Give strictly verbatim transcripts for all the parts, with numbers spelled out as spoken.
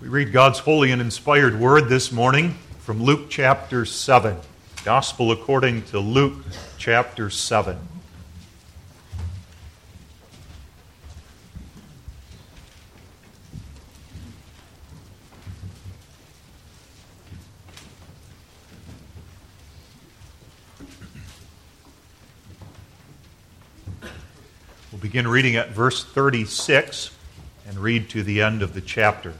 We read God's holy and inspired word this morning from Luke chapter seven. Gospel according to Luke chapter seven. We'll begin reading at verse thirty-six and read to the end of the chapter.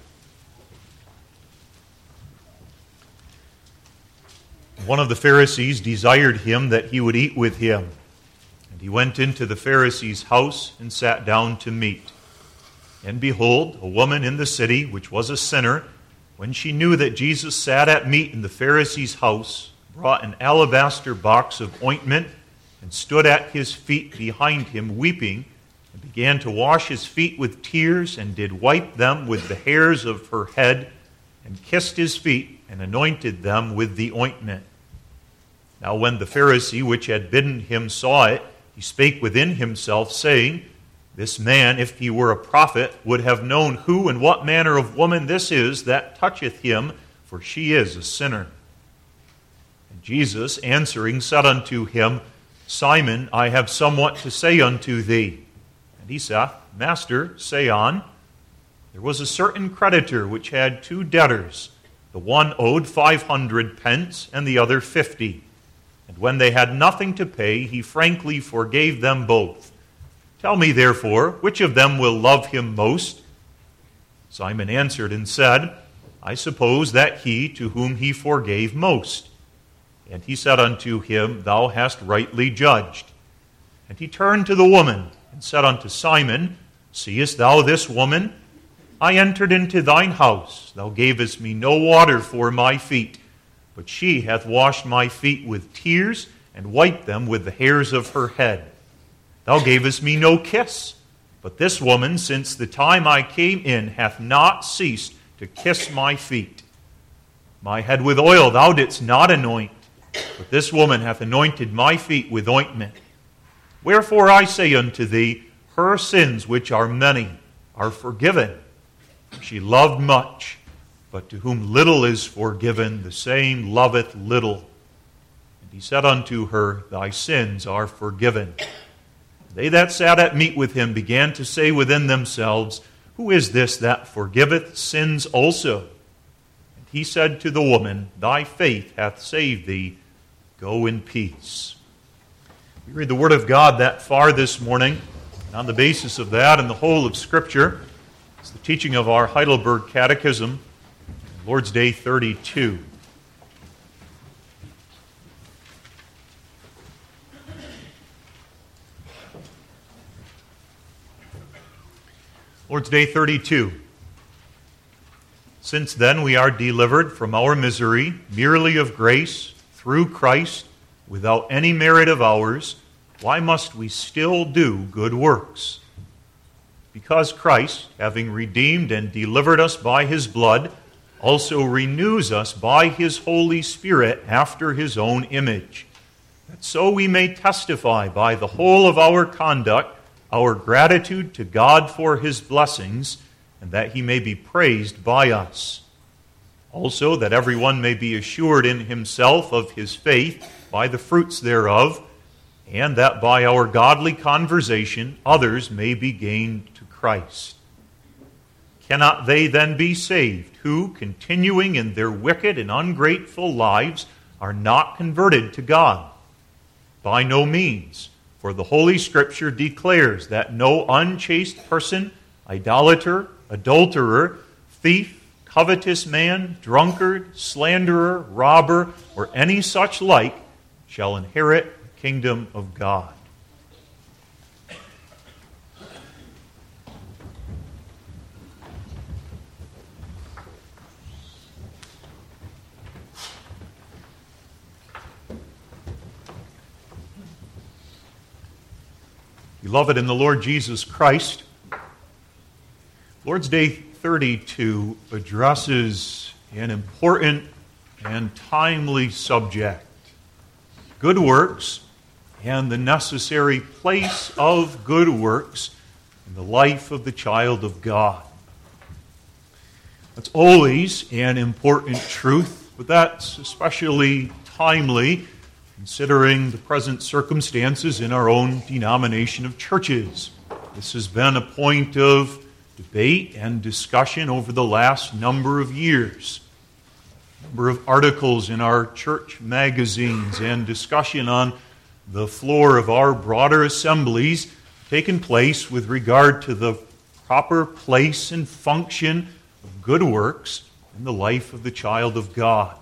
One of the Pharisees desired him that he would eat with him. And he went into the Pharisee's house and sat down to meat. And behold, a woman in the city, which was a sinner, when she knew that Jesus sat at meat in the Pharisee's house, brought an alabaster box of ointment and stood at his feet behind him, weeping, and began to wash his feet with tears, and did wipe them with the hairs of her head, and kissed his feet, and anointed them with the ointment. Now when the Pharisee which had bidden him saw it, he spake within himself, saying, This man, if he were a prophet, would have known who and what manner of woman this is that toucheth him, for she is a sinner. And Jesus answering said unto him, Simon, I have somewhat to say unto thee. And he saith, Master, say on. There was a certain creditor which had two debtors. The one owed five hundred pence, and the other fifty. And when they had nothing to pay, he frankly forgave them both. Tell me, therefore, which of them will love him most? Simon answered and said, I suppose that he to whom he forgave most. And he said unto him, Thou hast rightly judged. And he turned to the woman, and said unto Simon, Seest thou this woman? I entered into thine house. Thou gavest me no water for my feet, but she hath washed my feet with tears, and wiped them with the hairs of her head. Thou gavest me no kiss, but this woman, since the time I came in, hath not ceased to kiss my feet. My head with oil thou didst not anoint, but this woman hath anointed my feet with ointment. Wherefore I say unto thee, her sins, which are many, are forgiven. She loved much, but to whom little is forgiven, the same loveth little. And he said unto her, Thy sins are forgiven. They that sat at meat with him began to say within themselves, Who is this that forgiveth sins also? And he said to the woman, Thy faith hath saved thee. Go in peace. We read the Word of God that far this morning, and on the basis of that and the whole of Scripture, it's the teaching of our Heidelberg Catechism, Lord's Day thirty-two. Lord's Day thirty-two. Since then we are delivered from our misery, merely of grace, through Christ, without any merit of ours, why must we still do good works? Because Christ, having redeemed and delivered us by his blood, also renews us by his Holy Spirit after his own image, that so we may testify by the whole of our conduct our gratitude to God for his blessings, and that he may be praised by us. Also that everyone may be assured in himself of his faith by the fruits thereof, and that by our godly conversation others may be gained to Christ. Cannot they then be saved, who, continuing in their wicked and ungrateful lives, are not converted to God? By no means, for the Holy Scripture declares that no unchaste person, idolater, adulterer, thief, covetous man, drunkard, slanderer, robber, or any such like shall inherit the kingdom of God. Beloved in the Lord Jesus Christ, Lord's Day thirty-two addresses an important and timely subject, good works and the necessary place of good works in the life of the child of God. That's always an important truth, but that's especially timely considering the present circumstances in our own denomination of churches. This has been a point of debate and discussion over the last number of years. A number of articles in our church magazines and discussion on the floor of our broader assemblies taken place with regard to the proper place and function of good works in the life of the child of God.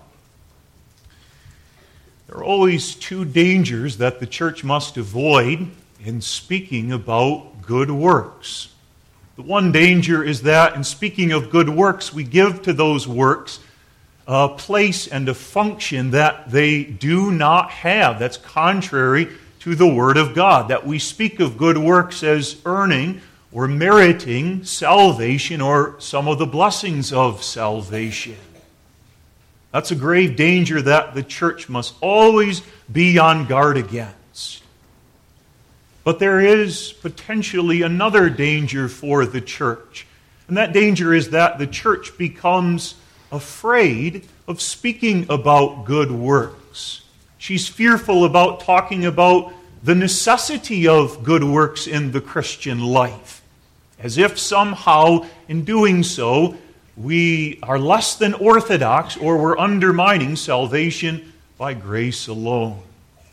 There are always two dangers that the church must avoid in speaking about good works. The one danger is that in speaking of good works, we give to those works a place and a function that they do not have. That's contrary to the Word of God, that we speak of good works as earning or meriting salvation or some of the blessings of salvation. That's a grave danger that the church must always be on guard against. But there is potentially another danger for the church. And that danger is that the church becomes afraid of speaking about good works. She's fearful about talking about the necessity of good works in the Christian life, as if somehow in doing so we are less than orthodox or we're undermining salvation by grace alone.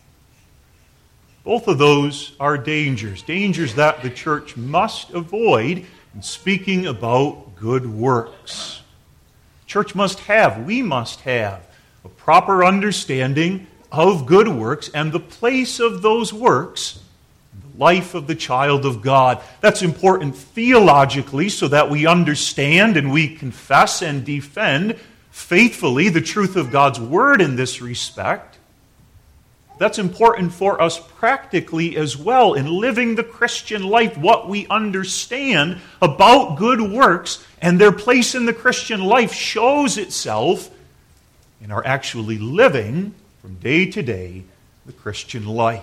Both of those are dangers, dangers that the church must avoid in speaking about good works. Church must have, we must have, a proper understanding of good works and the place of those works in the life of the child of God. That's important theologically so that we understand and we confess and defend faithfully the truth of God's Word in this respect. That's important for us practically as well in living the Christian life, what we understand about good works and their place in the Christian life shows itself in our actually living from day to day the Christian life.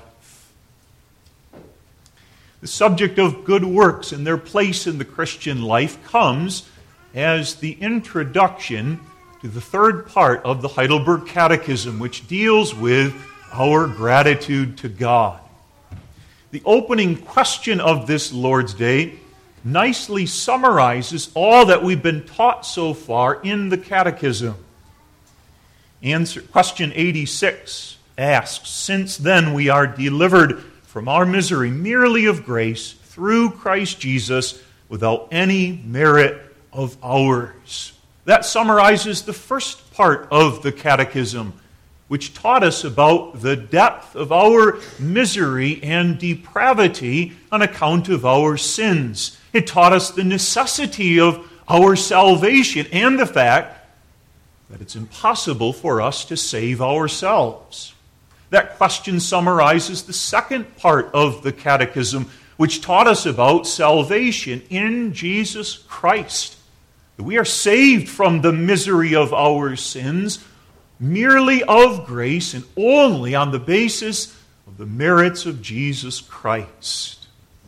The subject of good works and their place in the Christian life comes as the introduction to the third part of the Heidelberg Catechism, which deals with our gratitude to God. The opening question of this Lord's Day nicely summarizes all that we've been taught so far in the Catechism. Answer, question eighty-six asks, "Since then we are delivered from our misery merely of grace through Christ Jesus without any merit of ours." That summarizes the first part of the Catechism, which taught us about the depth of our misery and depravity on account of our sins. It taught us the necessity of our salvation and the fact that it's impossible for us to save ourselves. That question summarizes the second part of the Catechism, which taught us about salvation in Jesus Christ. That we are saved from the misery of our sins merely of grace and only on the basis of the merits of Jesus Christ.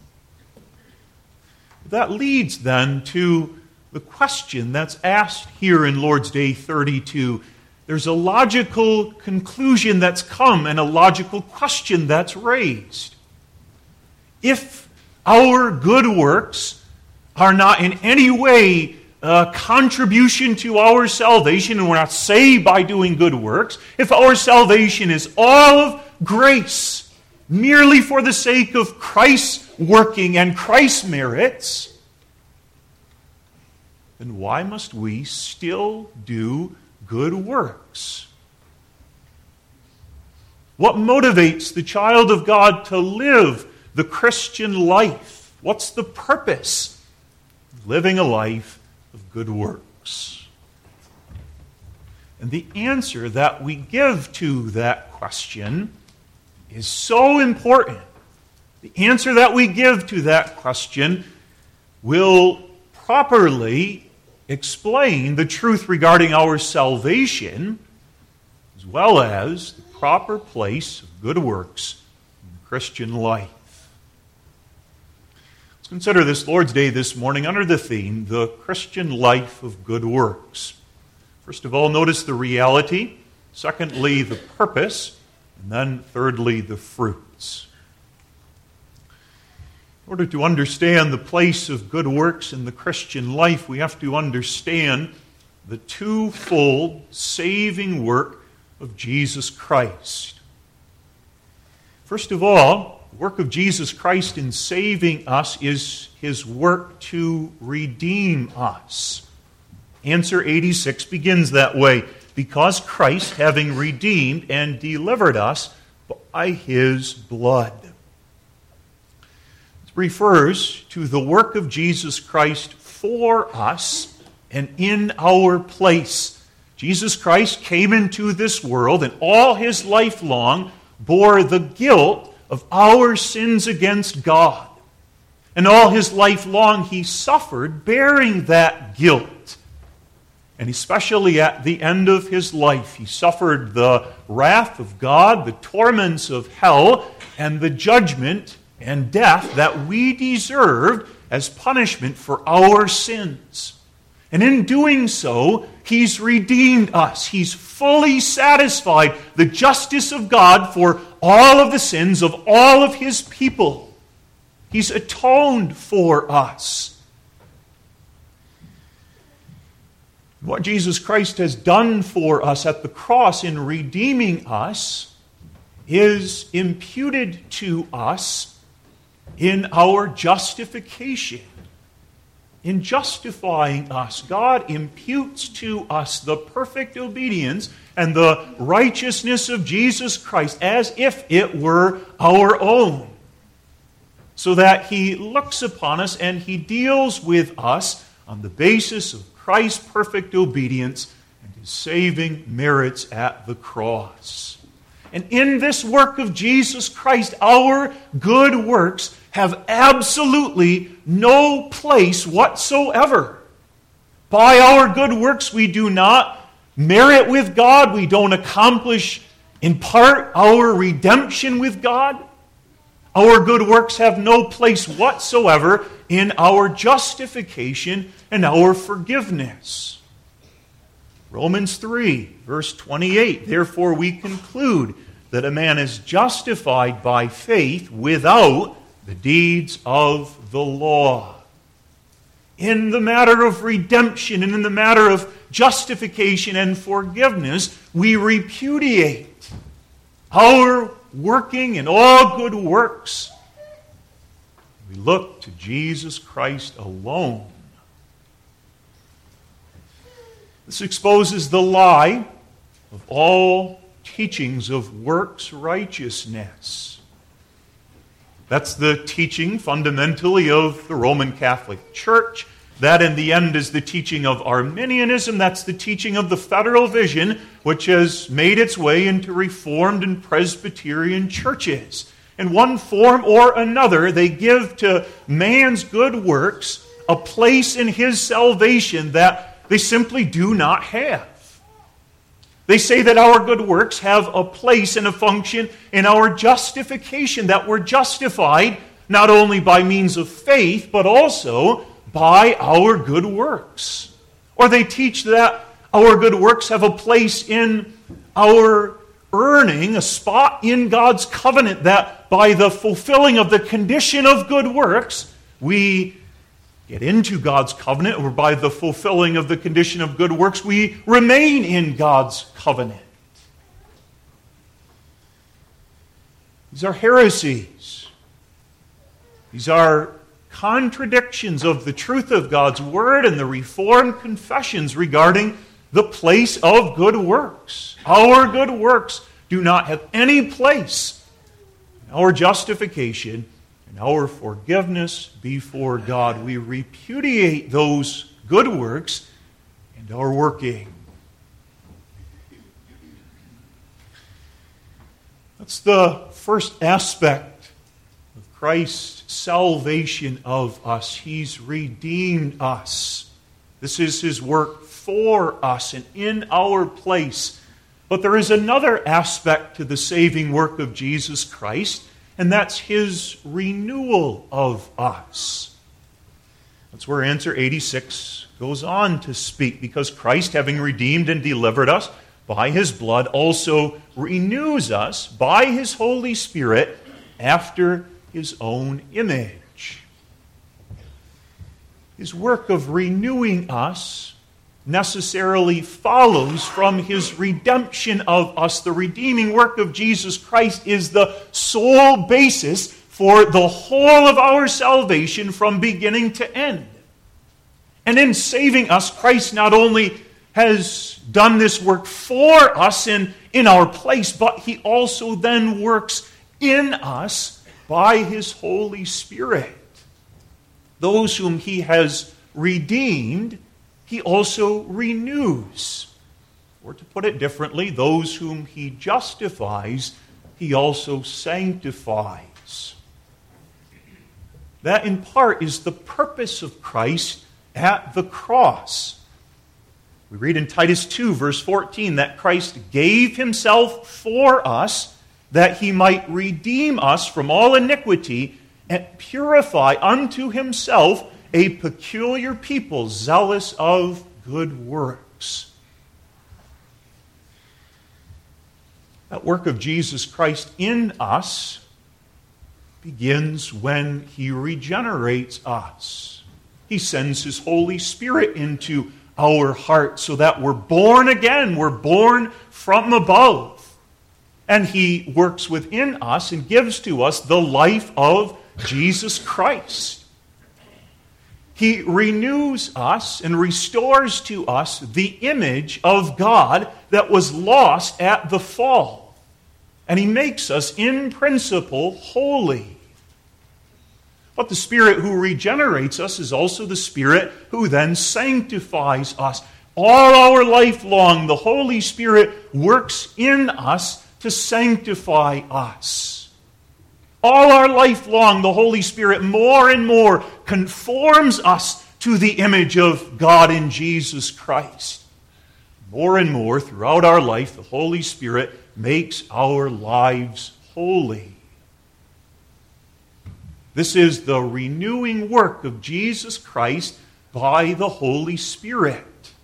That leads then to the question that's asked here in Lord's Day thirty-two. There's a logical conclusion that's come and a logical question that's raised. If our good works are not in any way a contribution to our salvation, and we're not saved by doing good works, if our salvation is all of grace, merely for the sake of Christ's working and Christ's merits, then why must we still do good works? What motivates the child of God to live the Christian life? What's the purpose of living a life of good works? And the answer that we give to that question is so important. The answer that we give to that question will properly explain the truth regarding our salvation, as well as the proper place of good works in the Christian life. Let's consider this Lord's Day this morning under the theme, the Christian life of good works. First of all, notice the reality. Secondly, the purpose. And then thirdly, the fruits. In order to understand the place of good works in the Christian life, we have to understand the twofold saving work of Jesus Christ. First of all, the work of Jesus Christ in saving us is his work to redeem us. Answer eighty-six begins that way. Because Christ, having redeemed and delivered us by his blood. It refers to the work of Jesus Christ for us and in our place. Jesus Christ came into this world and all his life long bore the guilt of our sins against God. And all his life long he suffered bearing that guilt. And especially at the end of his life, he suffered the wrath of God, the torments of hell, and the judgment and death that we deserved as punishment for our sins. And in doing so, he's redeemed us. He's fully satisfied the justice of God for all of the sins of all of his people. He's atoned for us. What Jesus Christ has done for us at the cross in redeeming us is imputed to us in our justification. In justifying us, God imputes to us the perfect obedience and the righteousness of Jesus Christ as if it were our own. So that he looks upon us and he deals with us on the basis of Christ's perfect obedience and his saving merits at the cross. And in this work of Jesus Christ, our good works have absolutely no place whatsoever. By our good works, we do not merit with God. We don't accomplish in part our redemption with God. Our good works have no place whatsoever in our justification and our forgiveness. Romans three, verse twenty-eight, therefore we conclude that a man is justified by faith without the deeds of the law. In the matter of redemption and in the matter of justification and forgiveness, we repudiate our working in all good works. We look to Jesus Christ alone. This exposes the lie of all teachings of works righteousness. That's the teaching fundamentally of the Roman Catholic Church. That in the end is the teaching of Arminianism. That's the teaching of the Federal Vision, which has made its way into Reformed and Presbyterian churches. In one form or another, they give to man's good works a place in his salvation that they simply do not have. They say that our good works have a place and a function in our justification, that we're justified not only by means of faith, but also by our good works. Or they teach that our good works have a place in our earning a spot in God's covenant, that by the fulfilling of the condition of good works, we get into God's covenant, or by the fulfilling of the condition of good works, we remain in God's covenant. These are heresies. These are contradictions of the truth of God's Word and the Reformed confessions regarding the place of good works. Our good works do not have any place in our justification and our forgiveness before God. We repudiate those good works and our working. That's the first aspect of Christ's salvation of us. He's redeemed us. This is his work for us and in our place. But there is another aspect to the saving work of Jesus Christ, and that's his renewal of us. That's where answer eighty-six goes on to speak, because Christ, having redeemed and delivered us by his blood, also renews us by his Holy Spirit after his own image. His work of renewing us necessarily follows from his redemption of us. The redeeming work of Jesus Christ is the sole basis for the whole of our salvation from beginning to end. And in saving us, Christ not only has done this work for us in, in our place, but he also then works in us by his Holy Spirit. Those whom he has redeemed, he also renews. Or to put it differently, those whom he justifies, he also sanctifies. That in part is the purpose of Christ at the cross. We read in Titus two, verse fourteen, that Christ gave himself for us, that he might redeem us from all iniquity and purify unto himself a peculiar people, zealous of good works. That work of Jesus Christ in us begins when he regenerates us. He sends his Holy Spirit into our hearts so that we're born again. We're born from above. And he works within us and gives to us the life of Jesus Christ. He renews us and restores to us the image of God that was lost at the fall. And he makes us, in principle, holy. But the Spirit who regenerates us is also the Spirit who then sanctifies us. All our life long, the Holy Spirit works in us to sanctify us. All our life long, the Holy Spirit more and more conforms us to the image of God in Jesus Christ. More and more throughout our life, the Holy Spirit makes our lives holy. This is the renewing work of Jesus Christ by the Holy Spirit.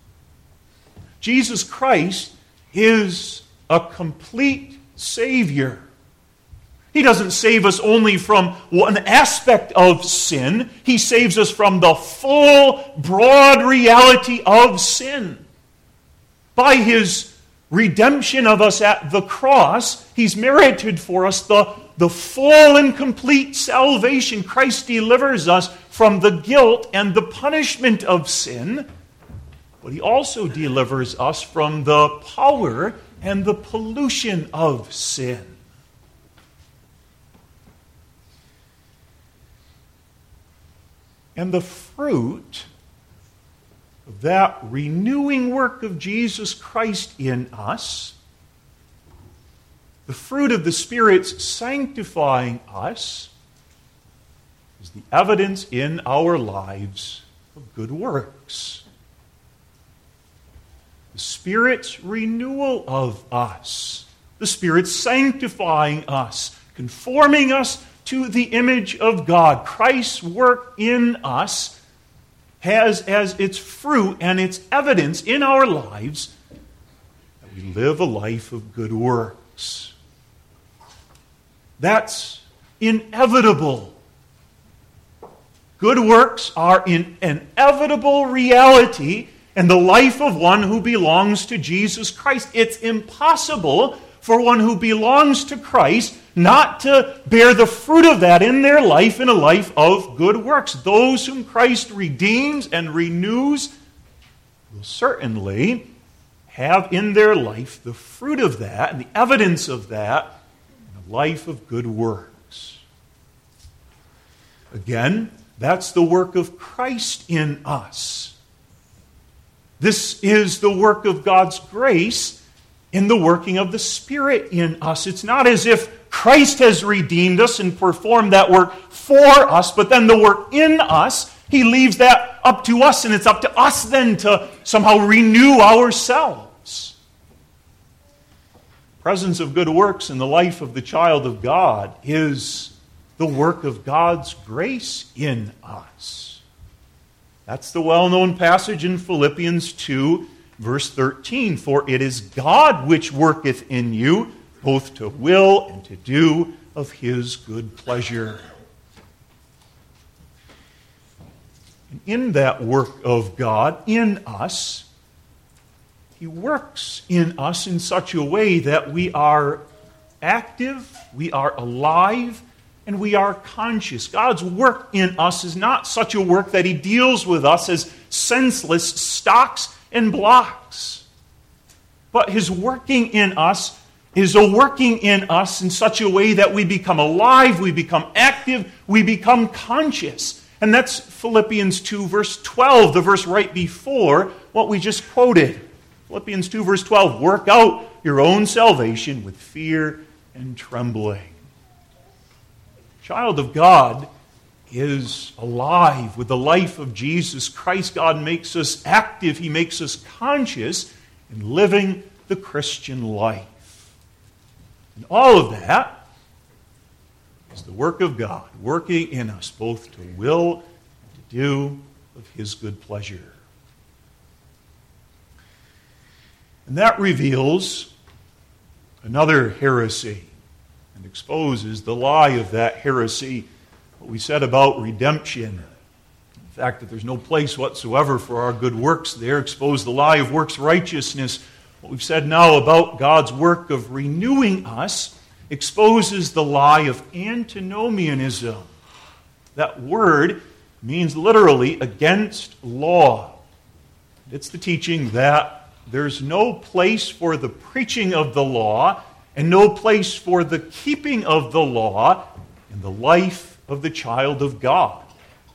Jesus Christ is a complete Savior. He doesn't save us only from one aspect of sin. He saves us from the full, broad reality of sin. By his redemption of us at the cross, he's merited for us the, the full and complete salvation. Christ delivers us from the guilt and the punishment of sin, but he also delivers us from the power and the pollution of sin. And the fruit of that renewing work of Jesus Christ in us, the fruit of the Spirit's sanctifying us, is the evidence in our lives of good works. The Spirit's renewal of us, the Spirit sanctifying us, conforming us to the image of God. Christ's work in us has as its fruit and its evidence in our lives that we live a life of good works. That's inevitable. Good works are an inevitable reality in the life of one who belongs to Jesus Christ. It's impossible for one who belongs to Christ not to bear the fruit of that in their life, in a life of good works. Those whom Christ redeems and renews will certainly have in their life the fruit of that and the evidence of that in a life of good works. Again, that's the work of Christ in us. This is the work of God's grace in the working of the Spirit in us. It's not as if Christ has redeemed us and performed that work for us, but then the work in us, he leaves that up to us, and it's up to us then to somehow renew ourselves. The presence of good works in the life of the child of God is the work of God's grace in us. That's the well-known passage in Philippians two, verse thirteen. For it is God which worketh in you, both to will and to do of his good pleasure. And in that work of God in us, he works in us in such a way that we are active, we are alive, and we are conscious. God's work in us is not such a work that he deals with us as senseless stocks and blocks. But his working in us is a working in us in such a way that we become alive, we become active, we become conscious. And that's Philippians two, verse twelve, the verse right before what we just quoted. Philippians two, verse twelve, work out your own salvation with fear and trembling. Child of God is alive with the life of Jesus Christ. God makes us active. He makes us conscious in living the Christian life. And all of that is the work of God, working in us both to will and to do of his good pleasure. And that reveals another heresy and exposes the lie of that heresy, what we said about redemption. The fact that there's no place whatsoever for our good works there, expose the lie of works righteousness. What we've said now about God's work of renewing us exposes the lie of antinomianism. That word means literally against law. It's the teaching that there's no place for the preaching of the law and no place for the keeping of the law in the life of the child of God.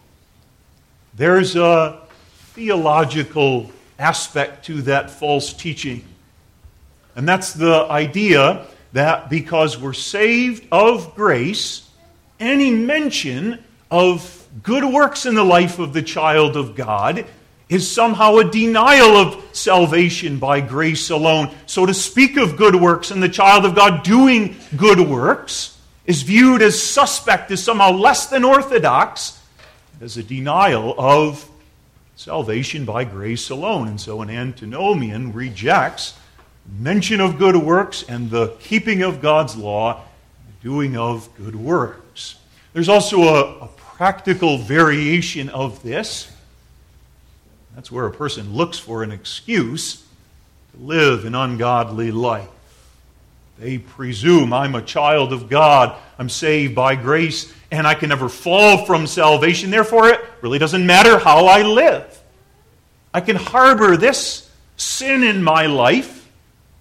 There's a theological aspect to that false teaching. And that's the idea that because we're saved of grace, any mention of good works in the life of the child of God is somehow a denial of salvation by grace alone. So to speak of good works and the child of God doing good works is viewed as suspect, as somehow less than orthodox, as a denial of salvation by grace alone. And so an antinomian rejects mention of good works and the keeping of God's law, the doing of good works. There's also a, a practical variation of this. That's where a person looks for an excuse to live an ungodly life. They presume I'm a child of God, I'm saved by grace, and I can never fall from salvation. Therefore, it really doesn't matter how I live. I can harbor this sin in my life,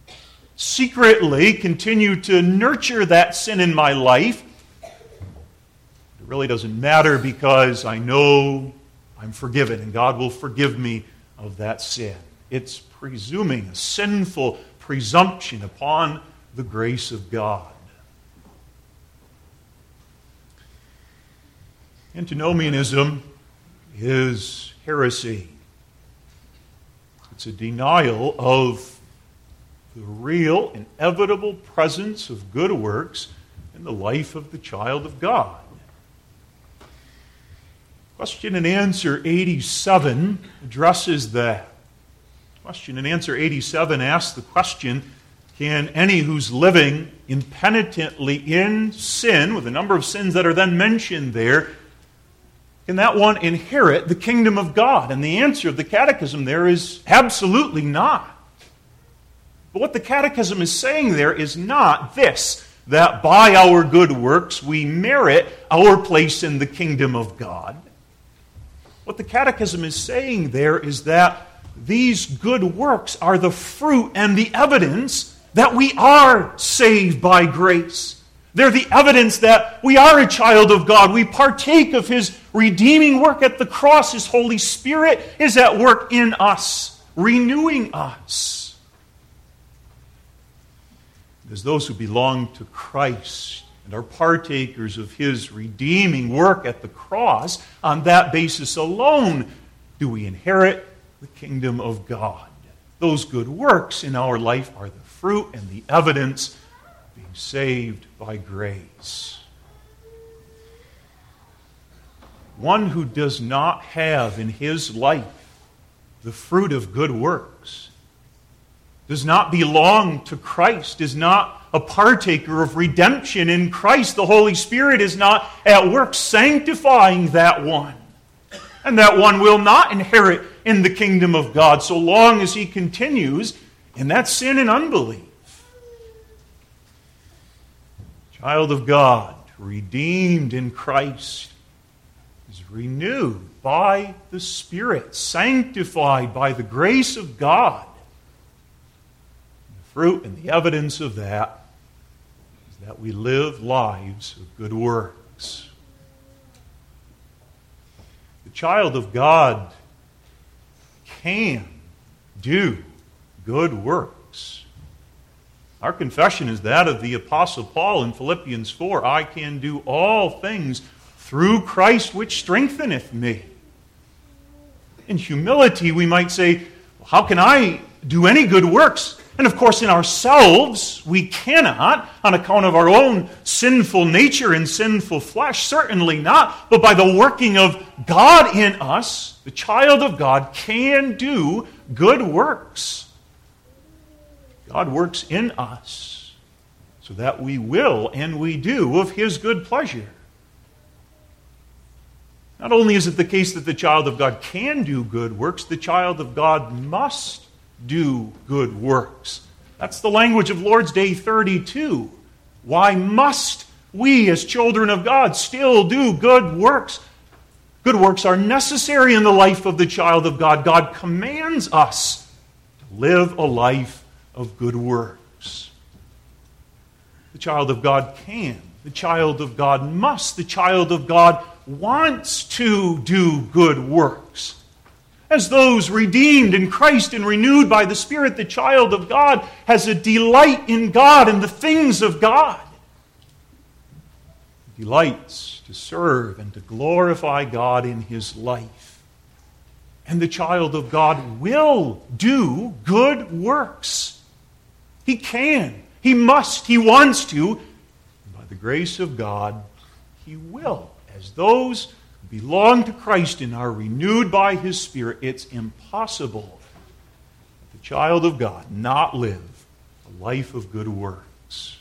secretly continue to nurture that sin in my life. It really doesn't matter because I know I'm forgiven, and God will forgive me of that sin. It's presuming a sinful presumption upon the grace of God. Antinomianism is heresy. It's a denial of the real, inevitable presence of good works in the life of the child of God. Question and answer eighty-seven addresses that. Question and answer eighty-seven asks the question, can any who's living impenitently in sin, with a number of sins that are then mentioned there, can that one inherit the kingdom of God? And the answer of the catechism there is absolutely not. But what the catechism is saying there is not this, that by our good works we merit our place in the kingdom of God. What the catechism is saying there is that these good works are the fruit and the evidence that we are saved by grace. They're the evidence that we are a child of God. We partake of his redeeming work at the cross. His Holy Spirit is at work in us, renewing us. As those who belong to Christ and are partakers of his redeeming work at the cross, on that basis alone do we inherit the kingdom of God. Those good works in our life are the fruit and the evidence of being saved by grace. one who does not have in his life the fruit of good works, does not belong to Christ, is not a partaker of redemption in Christ. The Holy Spirit is not at work sanctifying that one. And that one will not inherit in the kingdom of God so long as he continues in that sin and unbelief. Child of God, redeemed in Christ, is renewed by the Spirit, sanctified by the grace of God. The fruit and the evidence of that is that we live lives of good works. The child of God can do good works. Our confession is that of the Apostle Paul in Philippians four. I can do all things through Christ which strengtheneth me. In humility, we might say, well, how can I do any good works? And of course, in ourselves, we cannot, on account of our own sinful nature and sinful flesh, certainly not. But by the working of God in us, the child of God can do good works. God works in us so that we will and we do of His good pleasure. Not only is it the case that the child of God can do good works, the child of God must do good works. That's the language of Lord's Day thirty-two. Why must we as children of God still do good works? Good works are necessary in the life of the child of God. God commands us to live a life of good works. The child of God can. The child of God must. The child of God wants to do good works. As those redeemed in Christ and renewed by the Spirit, the child of God has a delight in God and the things of God. He delights to serve and to glorify God in his life. And the child of God will do good works. He can. He must. He wants to. And by the grace of God, he will. As those who belong to Christ and are renewed by His Spirit, it's impossible that the child of God not live a life of good works.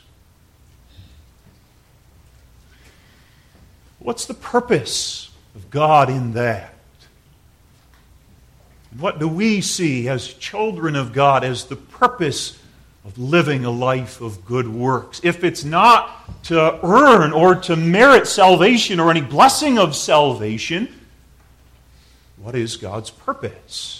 What's the purpose of God in that? And what do we see as children of God as the purpose of living a life of good works? If it's not to earn or to merit salvation or any blessing of salvation, what is God's purpose?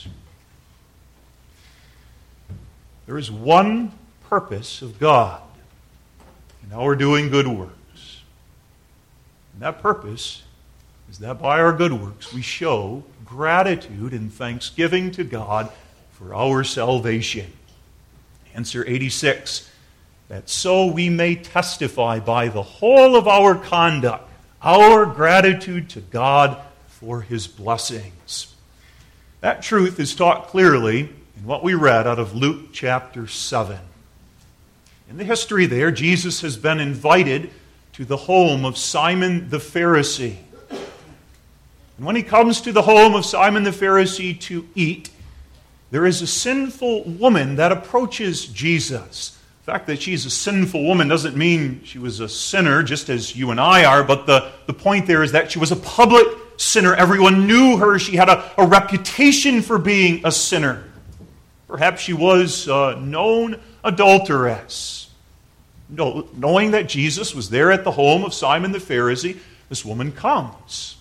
There is one purpose of God in our doing good works. And that purpose is that by our good works we show gratitude and thanksgiving to God for our salvation. Answer eighty-six, that so we may testify by the whole of our conduct our gratitude to God for His blessings. That truth is taught clearly in what we read out of Luke chapter seven. In the history there, Jesus has been invited to the home of Simon the Pharisee. And when he comes to the home of Simon the Pharisee to eat, there is a sinful woman that approaches Jesus. The fact that she's a sinful woman doesn't mean she was a sinner, just as you and I are, but the, the point there is that she was a public sinner. Everyone knew her. She had a, a reputation for being a sinner. Perhaps she was a known adulteress. No, knowing that Jesus was there at the home of Simon the Pharisee, this woman comes.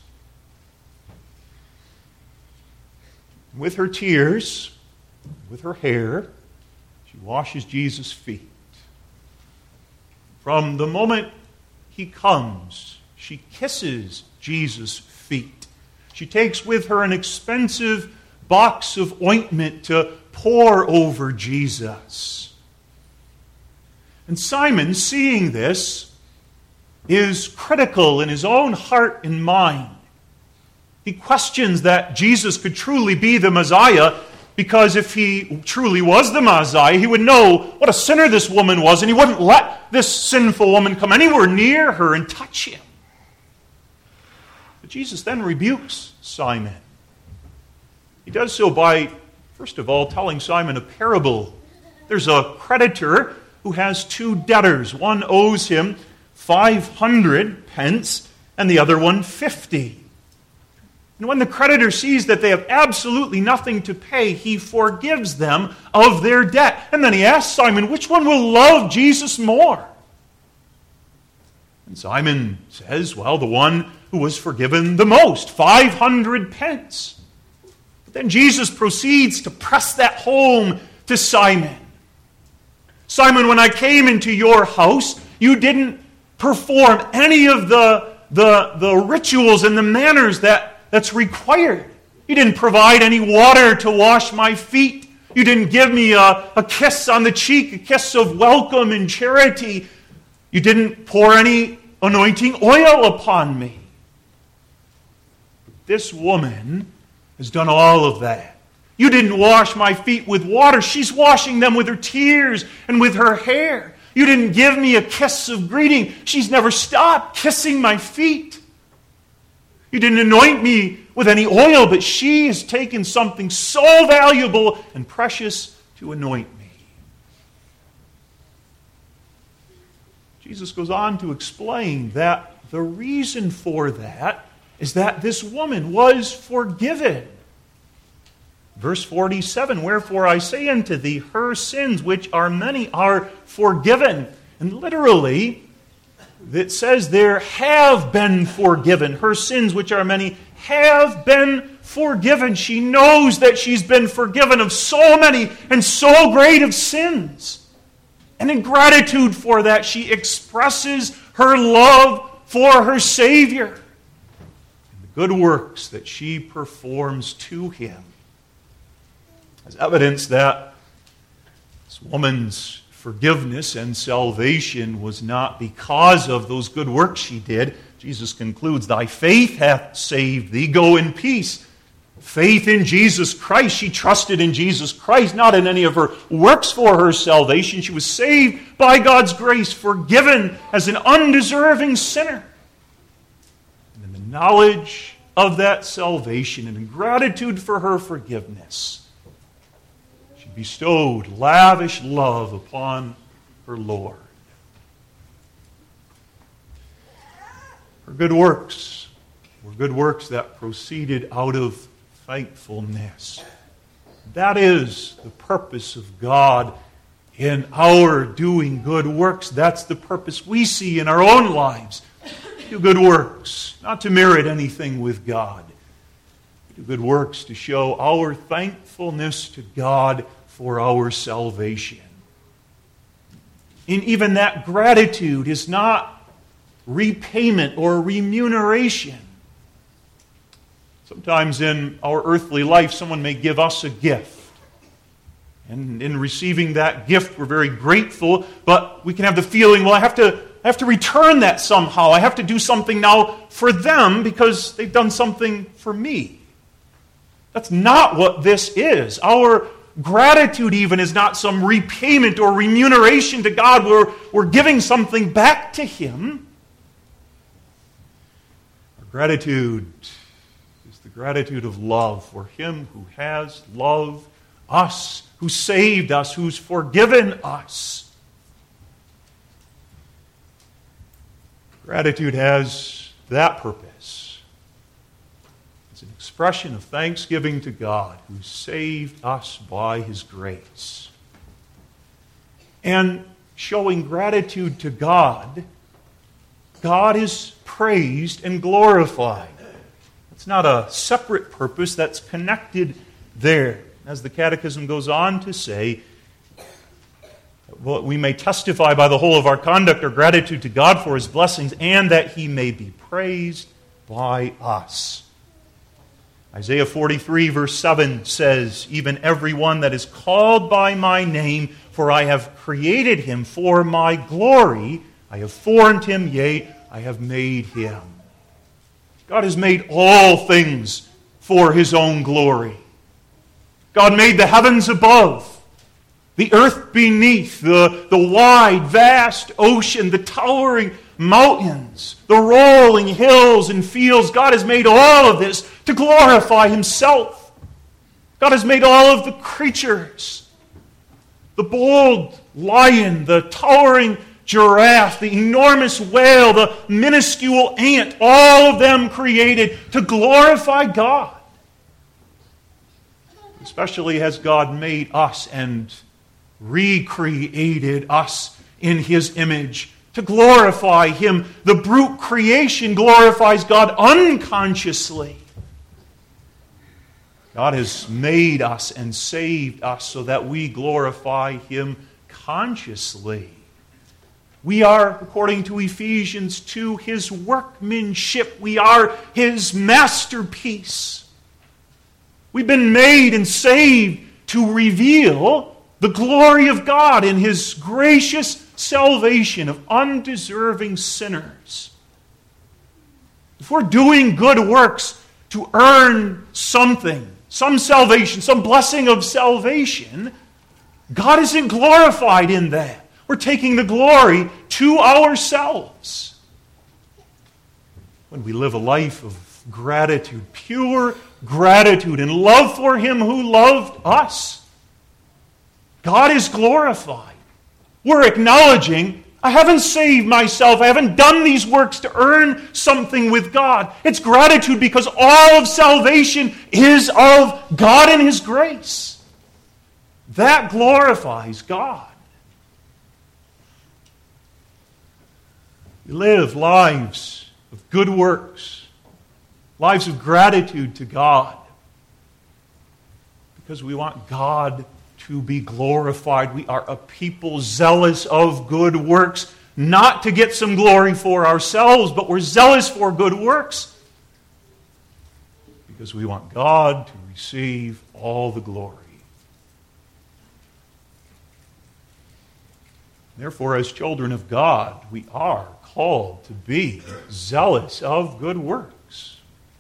With her tears, with her hair, she washes Jesus' feet. From the moment he comes, she kisses Jesus' feet. She takes with her an expensive box of ointment to pour over Jesus. And Simon, seeing this, is critical in his own heart and mind. He questions that Jesus could truly be the Messiah, because if he truly was the Messiah, he would know what a sinner this woman was, and he wouldn't let this sinful woman come anywhere near her and touch him. But Jesus then rebukes Simon. He does so by, first of all, telling Simon a parable. There's a creditor who has two debtors. One owes him five hundred pence and the other one fifty. And when the creditor sees that they have absolutely nothing to pay, he forgives them of their debt. And then he asks Simon, which one will love Jesus more? And Simon says, well, the one who was forgiven the most, five hundred pence. But then Jesus proceeds to press that home to Simon. Simon, when I came into your house, you didn't perform any of the, the, the rituals and the manners that That's required. You didn't provide any water to wash my feet. You didn't give me a, a kiss on the cheek, a kiss of welcome and charity. You didn't pour any anointing oil upon me. This woman has done all of that. You didn't wash my feet with water. She's washing them with her tears and with her hair. You didn't give me a kiss of greeting. She's never stopped kissing my feet. You didn't anoint me with any oil, but she has taken something so valuable and precious to anoint me. Jesus goes on to explain that the reason for that is that this woman was forgiven. Verse forty-seven, wherefore I say unto thee, her sins, which are many, are forgiven. And literally, it says there, have been forgiven. Her sins, which are many, have been forgiven. She knows that she's been forgiven of so many and so great of sins. And in gratitude for that, she expresses her love for her Savior and the good works that she performs to Him. As evidence that this woman's forgiveness and salvation was not because of those good works she did. Jesus concludes, thy faith hath saved thee. Go in peace. Faith in Jesus Christ. She trusted in Jesus Christ, not in any of her works for her salvation. She was saved by God's grace, forgiven as an undeserving sinner. And in the knowledge of that salvation and in gratitude for her forgiveness, bestowed lavish love upon her Lord. Her good works were good works that proceeded out of thankfulness. That is the purpose of God in our doing good works. That's the purpose we see in our own lives. Do good works, not to merit anything with God. Do good works to show our thankfulness to God for our salvation. And even that gratitude is not repayment or remuneration. Sometimes in our earthly life, someone may give us a gift. And in receiving that gift, we're very grateful, but we can have the feeling, well, I have to, I have to return that somehow. I have to do something now for them because they've done something for me. That's not what this is. Our gratitude even is not some repayment or remuneration to God. We're, we're giving something back to Him. Our gratitude is the gratitude of love for Him who has loved us, who saved us, who's forgiven us. Gratitude has that purpose. It's an expression of thanksgiving to God who saved us by His grace. And showing gratitude to God, God is praised and glorified. It's not a separate purpose that's connected there. As the Catechism goes on to say, well, we may testify by the whole of our conduct our gratitude to God for His blessings, and that He may be praised by us. Isaiah forty-three, verse seven says, even every one that is called by my name, for I have created him for my glory. I have formed him, yea, I have made him. God has made all things for His own glory. God made the heavens above, the earth beneath, the, the wide, vast ocean, the towering mountains, the rolling hills and fields. God has made all of this to glorify Himself. God has made all of the creatures, the bold lion, the towering giraffe, the enormous whale, the minuscule ant, all of them created to glorify God. Especially has God made us and recreated us in His image to glorify Him. The brute creation glorifies God unconsciously. God has made us and saved us so that we glorify Him consciously. We are, according to Ephesians two, His workmanship. We are His masterpiece. We've been made and saved to reveal the glory of God in His gracious salvation of undeserving sinners. If we're doing good works to earn something, some salvation, some blessing of salvation, God isn't glorified in that. We're taking the glory to ourselves. When we live a life of gratitude, pure gratitude and love for Him who loved us, God is glorified. We're acknowledging, I haven't saved myself, I haven't done these works to earn something with God. It's gratitude because all of salvation is of God and His grace. That glorifies God. We live lives of good works, lives of gratitude to God, because we want God to be glorified. We are a people zealous of good works, not to get some glory for ourselves, but we're zealous for good works because we want God to receive all the glory. Therefore, as children of God, we are called to be zealous of good works.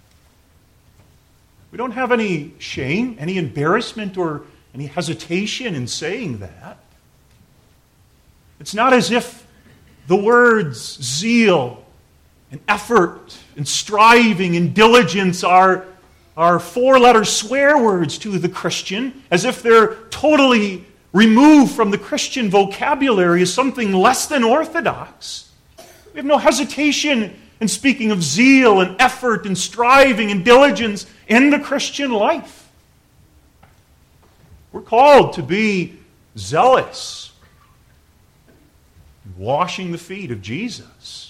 We don't have any shame, any embarrassment, or any hesitation in saying that. It's not as if the words zeal and effort and striving and diligence are, are four-letter swear words to the Christian, as if they're totally removed from the Christian vocabulary as something less than orthodox. We have no hesitation in speaking of zeal and effort and striving and diligence in the Christian life. We're called to be zealous, washing the feet of Jesus.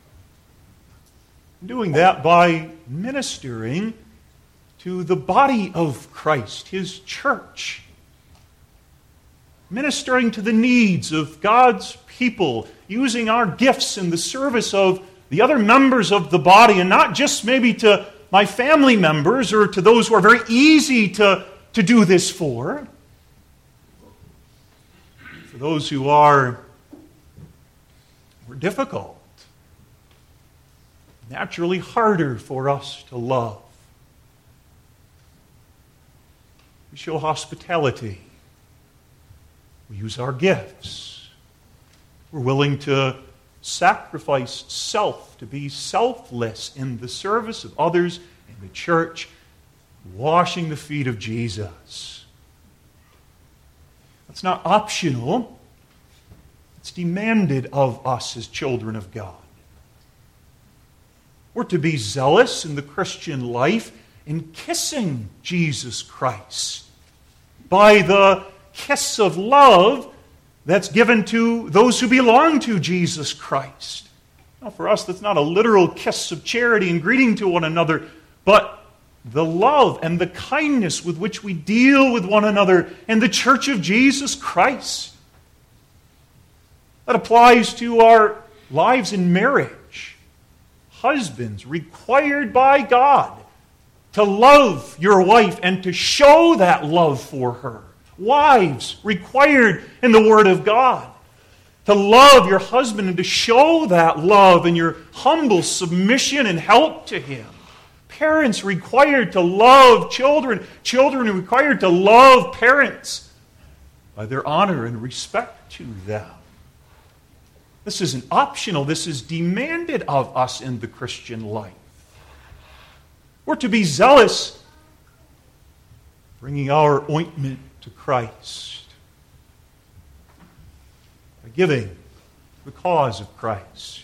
Doing that by ministering to the body of Christ, His church. Ministering to the needs of God's people, using our gifts in the service of the other members of the body, and not just maybe to my family members or to those who are very easy to, to do this for. For those who are more difficult, naturally harder for us to love. We show hospitality. We use our gifts. We're willing to sacrifice self, to be selfless in the service of others in the church, washing the feet of Jesus. That's not optional. It's demanded of us as children of God. We're to be zealous in the Christian life in kissing Jesus Christ by the kiss of love that's given to those who belong to Jesus Christ. Now, for us, that's not a literal kiss of charity and greeting to one another, but the love and the kindness with which we deal with one another in the church of Jesus Christ. That applies to our lives in marriage. Husbands, required by God to love your wife and to show that love for her. Wives, required in the Word of God to love your husband and to show that love in your humble submission and help to him. Parents required to love children. Children required to love parents by their honor and respect to them. This isn't optional. This is demanded of us in the Christian life. We're to be zealous, bringing our ointment to Christ, by giving the cause of Christ,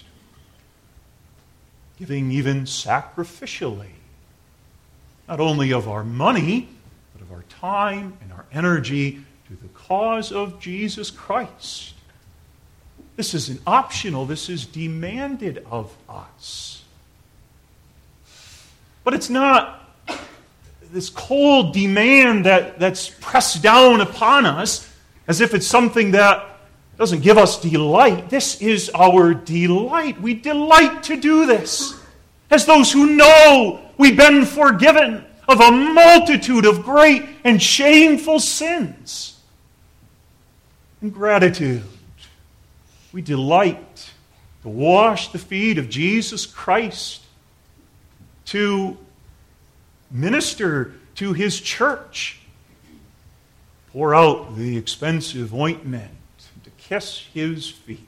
giving even sacrificially, not only of our money, but of our time and our energy to the cause of Jesus Christ. This isn't optional. This is demanded of us. But it's not this cold demand that, that's pressed down upon us as if it's something that doesn't give us delight. This is our delight. We delight to do this as those who know we've been forgiven of a multitude of great and shameful sins. In gratitude, we delight to wash the feet of Jesus Christ, to minister to His church, pour out the expensive ointment, to kiss His feet.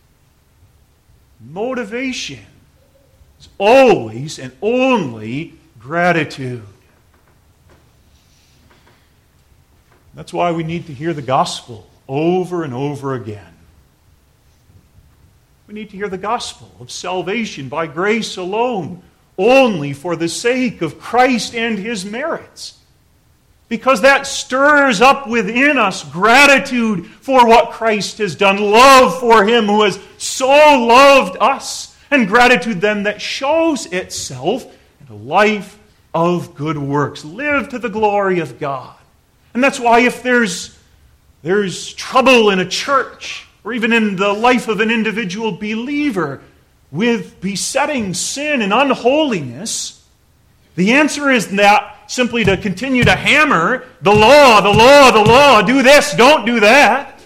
Motivation is always and only gratitude. That's why we need to hear the gospel over and over again. We need to hear the gospel of salvation by grace alone, only for the sake of Christ and His merits. Because that stirs up within us gratitude for what Christ has done, love for Him who has so loved us, and gratitude then that shows itself in a life of good works. Live to the glory of God. And that's why if there's, there's trouble in a church, or even in the life of an individual believer, with besetting sin and unholiness, the answer is not simply to continue to hammer the law, the law, the law, do this, don't do that.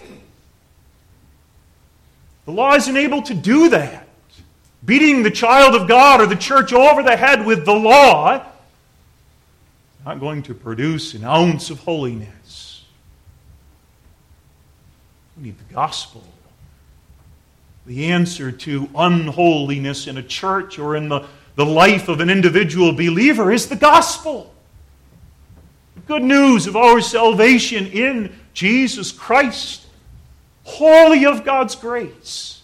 The law isn't able to do that. Beating the child of God or the church over the head with the law is not going to produce an ounce of holiness. We need the gospel. The answer to unholiness in a church or in the, the life of an individual believer is the gospel. The good news of our salvation in Jesus Christ, wholly of God's grace.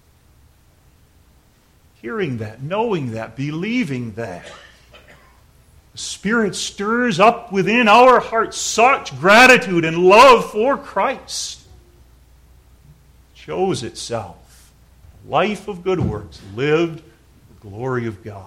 Hearing that, knowing that, believing that, the Spirit stirs up within our hearts such gratitude and love for Christ. It shows itself. Life of good works, lived for the glory of God.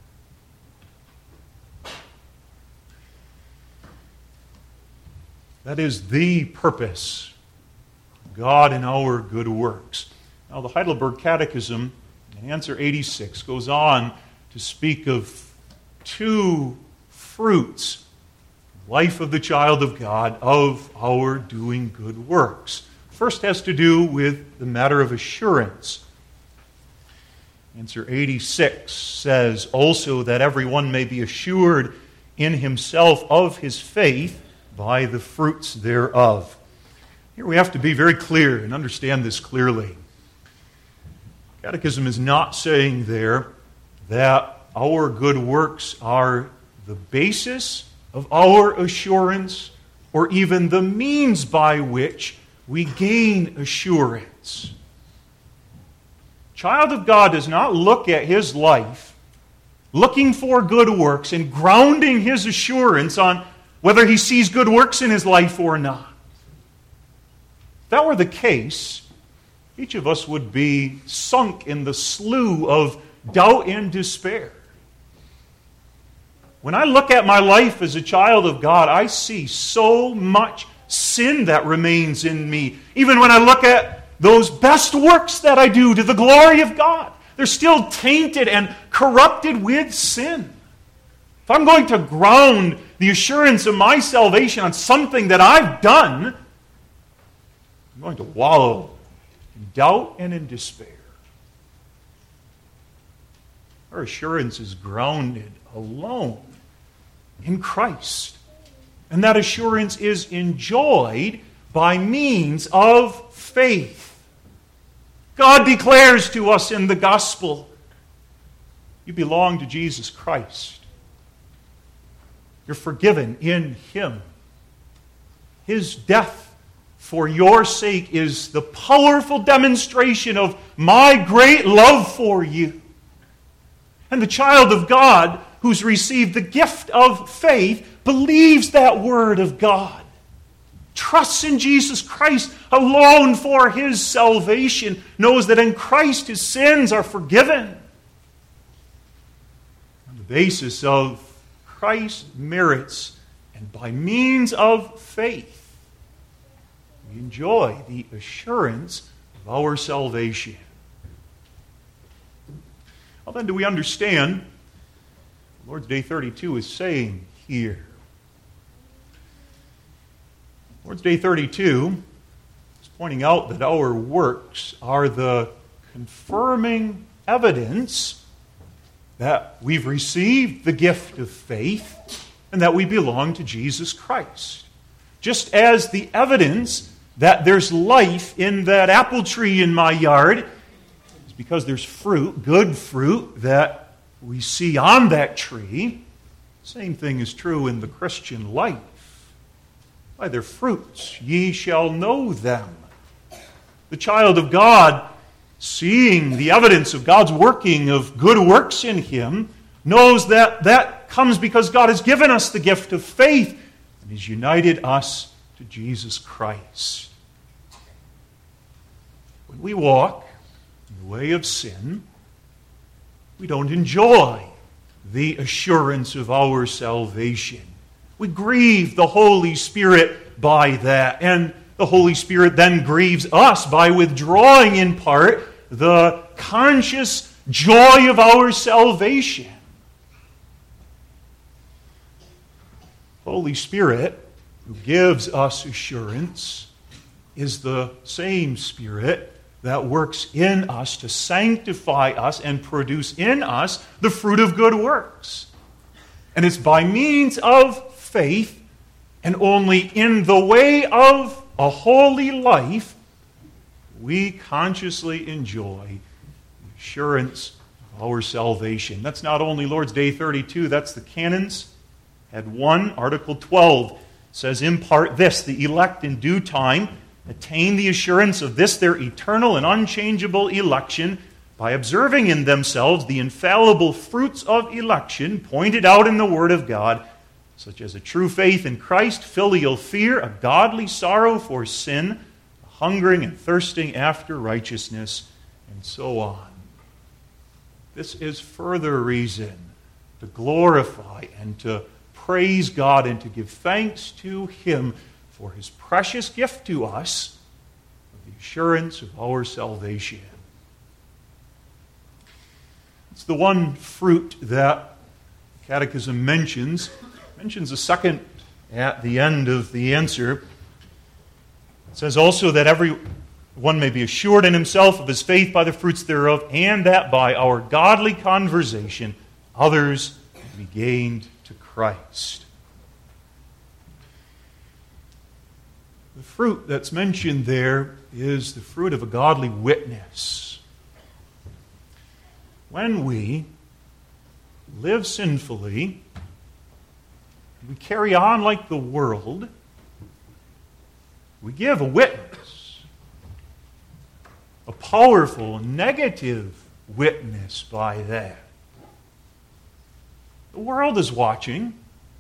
That is the purpose of God in our good works. Now, the Heidelberg Catechism, in answer eighty-six, goes on to speak of two fruits, life of the child of God, of our doing good works. First has to do with the matter of assurance. Answer eighty-six says, also that everyone may be assured in himself of his faith by the fruits thereof. Here we have to be very clear and understand this clearly. Catechism is not saying there that our good works are the basis of our assurance or even the means by which we gain assurance. Child of God does not look at his life looking for good works and grounding his assurance on whether he sees good works in his life or not. If that were the case, each of us would be sunk in the slough of doubt and despair. When I look at my life as a child of God, I see so much sin that remains in me. Even when I look at those best works that I do to the glory of God, they're still tainted and corrupted with sin. If I'm going to ground the assurance of my salvation on something that I've done, I'm going to wallow in doubt and in despair. Our assurance is grounded alone in Christ. And that assurance is enjoyed by means of faith. God declares to us in the gospel, you belong to Jesus Christ. You're forgiven in Him. His death for your sake is the powerful demonstration of my great love for you. And the child of God who's received the gift of faith believes that word of God, trusts in Jesus Christ alone for his salvation, knows that in Christ his sins are forgiven. On the basis of Christ's merits and by means of faith, we enjoy the assurance of our salvation. Well, then, do we understand what Lord's Day thirty-two is saying here? Lord's Day thirty-two is pointing out that our works are the confirming evidence that we've received the gift of faith and that we belong to Jesus Christ. Just as the evidence that there's life in that apple tree in my yard is because there's fruit, good fruit, that we see on that tree, the same thing is true in the Christian life. By their fruits ye shall know them. The child of God, seeing the evidence of God's working of good works in him, knows that that comes because God has given us the gift of faith and has united us to Jesus Christ. When we walk in the way of sin, we don't enjoy the assurance of our salvation. We grieve the Holy Spirit by that, and the Holy Spirit then grieves us by withdrawing in part the conscious joy of our salvation. Holy Spirit, who gives us assurance, is the same Spirit that works in us to sanctify us and produce in us the fruit of good works. And it's by means of faith, and only in the way of a holy life, we consciously enjoy the assurance of our salvation. That's not only Lord's Day thirty-two, that's the canons. Head one, Article twelve, says in part this: the elect in due time attain the assurance of this their eternal and unchangeable election by observing in themselves the infallible fruits of election pointed out in the Word of God, such as a true faith in Christ, filial fear, a godly sorrow for sin, a hungering and thirsting after righteousness, and so on. This is further reason to glorify and to praise God and to give thanks to Him for His precious gift to us of the assurance of our salvation. It's the one fruit that the Catechism mentions. It mentions a second at the end of the answer. It says also that every one may be assured in himself of his faith by the fruits thereof, and that by our godly conversation others may be gained to Christ. The fruit that's mentioned there is the fruit of a godly witness. When we live sinfully, we carry on like the world, we give a witness, a powerful negative witness by that. The world is watching.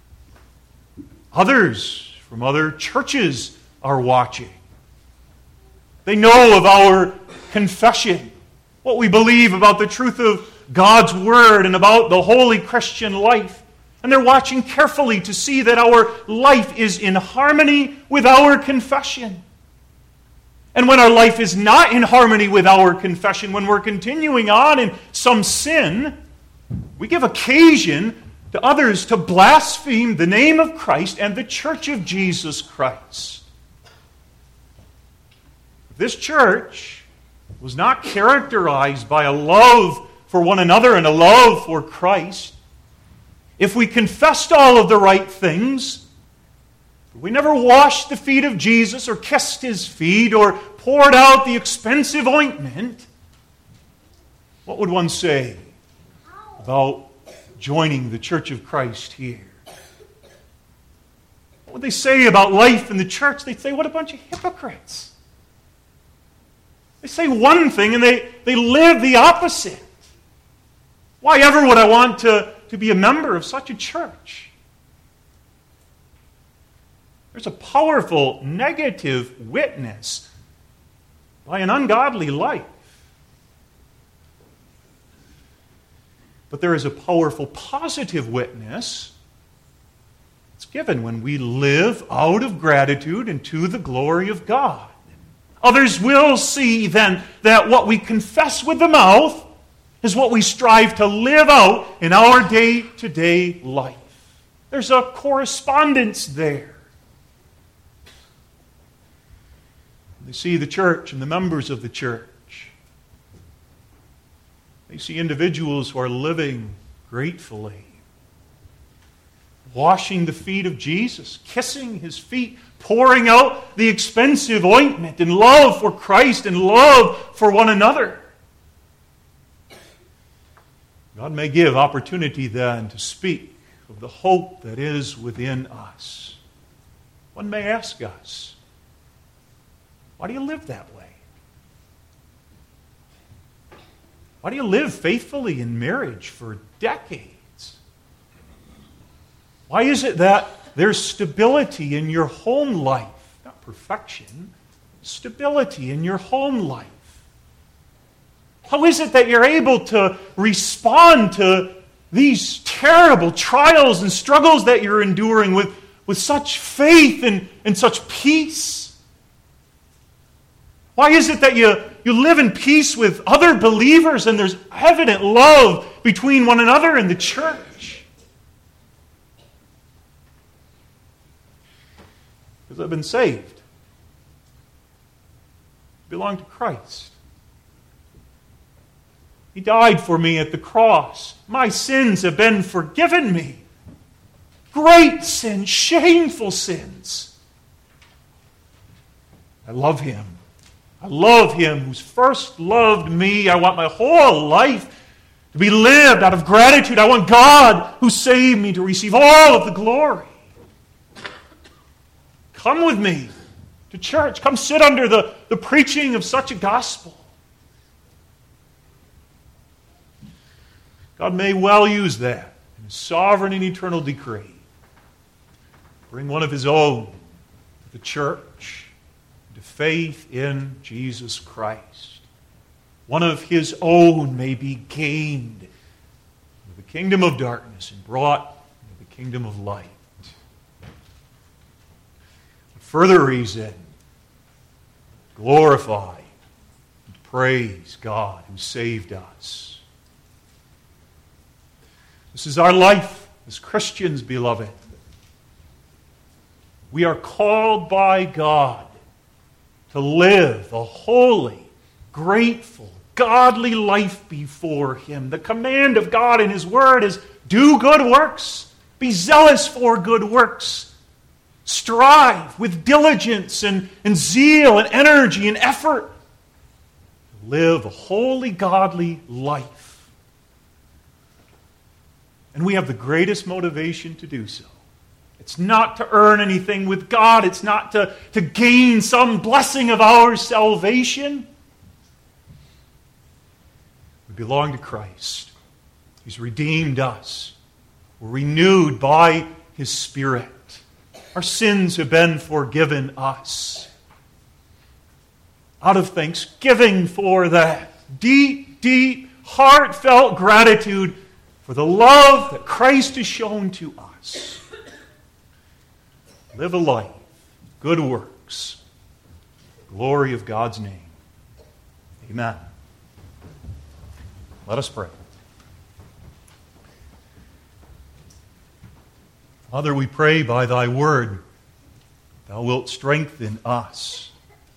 Others from other churches are watching. They know of our confession, what we believe about the truth of God's Word and about the holy Christian life. And they're watching carefully to see that our life is in harmony with our confession. And when our life is not in harmony with our confession, when we're continuing on in some sin, we give occasion to others to blaspheme the name of Christ and the church of Jesus Christ. This church was not characterized by a love for one another and a love for Christ. If we confessed all of the right things, we never washed the feet of Jesus or kissed His feet or poured out the expensive ointment, what would one say about joining the Church of Christ here? What would they say about life in the church? They'd say, what a bunch of hypocrites. They say one thing and they, they live the opposite. Why ever would I want to, to be a member of such a church? There's a powerful negative witness by an ungodly life. But there is a powerful positive witness that's given when we live out of gratitude and to the glory of God. Others will see then that what we confess with the mouth is what we strive to live out in our day-to-day life. There's a correspondence there. They see the church and the members of the church. They see individuals who are living gratefully, washing the feet of Jesus, kissing his feet, pouring out the expensive ointment in love for Christ and love for one another. God may give opportunity then to speak of the hope that is within us. One may ask us, why do you live that way? Why do you live faithfully in marriage for decades? Why is it that there's stability in your home life? Not perfection, stability in your home life. How is it that you're able to respond to these terrible trials and struggles that you're enduring with, with such faith and, and such peace? Why is it that you, you live in peace with other believers and there's evident love between one another in the church? Because I've been saved. I belong to Christ. He died for me at the cross. My sins have been forgiven me. Great sins, shameful sins. I love him. I love him who's first loved me. I want my whole life to be lived out of gratitude. I want God who saved me to receive all of the glory. Come with me to church. Come sit under the, the preaching of such a gospel. God may well use that in His sovereign and eternal decree. Bring one of His own to the church, to faith in Jesus Christ. One of His own may be gained into the kingdom of darkness and brought into the kingdom of light. Further reason, glorify and praise God who saved us. This is our life as Christians, beloved. We are called by God to live a holy, grateful, godly life before Him. The command of God in His Word is do good works. Be zealous for good works. Strive with diligence and, and zeal and energy and effort to live a holy, godly life. And we have the greatest motivation to do so. It's not to earn anything with God. It's not to, to gain some blessing of our salvation. We belong to Christ. He's redeemed us. We're renewed by His Spirit. Our sins have been forgiven us. Out of thanksgiving for that, deep, deep, heartfelt gratitude for the love that Christ has shown to us. Live a life, good works, glory of God's name. Amen. Let us pray. Father, we pray by Thy word, Thou wilt strengthen us,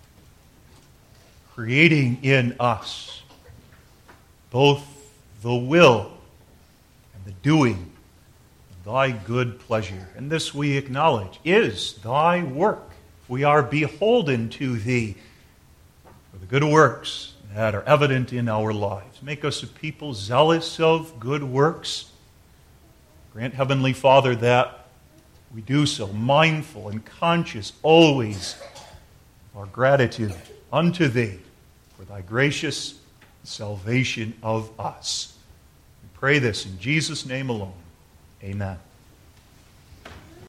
creating in us both the will and the doing of Thy good pleasure. And this we acknowledge is Thy work. We are beholden to Thee. the good works that are evident in our lives. Make us a people zealous of good works. Grant, Heavenly Father, that we do so, mindful and conscious always of our gratitude unto Thee for Thy gracious salvation of us. We pray this in Jesus' name alone. Amen.